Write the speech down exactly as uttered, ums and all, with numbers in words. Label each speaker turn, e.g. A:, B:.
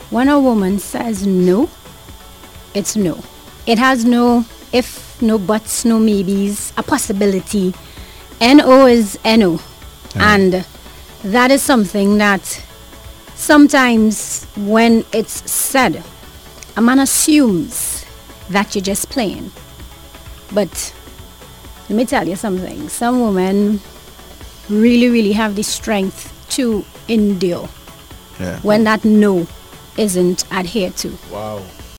A: When a woman says no, it's no. It has no if, no buts, no maybes, a possibility. N O is N O.
B: Yeah.
A: And that is something that sometimes when it's said, a man assumes that you're just playing. But let me tell you something. Some women really, really have the strength to endure
B: Yeah.
A: when that no isn't adhered to.
C: Wow.